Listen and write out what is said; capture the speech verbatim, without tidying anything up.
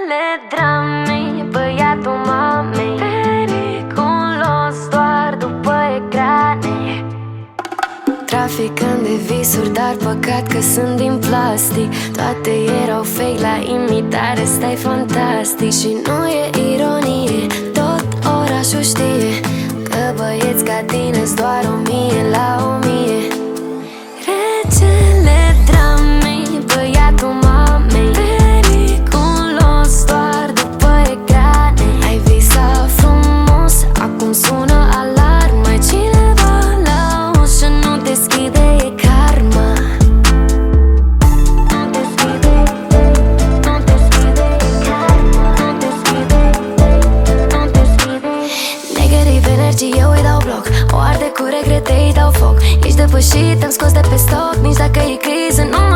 Rețele dramei, băiatul mamei, periculos doar după ecrane. Traficând de visuri, dar păcat că sunt din plastic. Toate erau fake, la imitare stai fantastic. Și nu e ironie, tot orașul știe că băieți ca tine-s doar o mie la o mie. Rețele dramei, băiatul mamei, periculos doar după ecrane. Ai visat frumos, acum sună alarmă. Cineva la ușă nu deschide, e karma. Nu deschide, nu deschide, e karma. Nu deschide, nu deschide. Negativ energie, eu îi dau bloc. O arde cu regrete, îi dau foc. Ești depășit, am scos de pe stoc. Nici dacă e criză, nu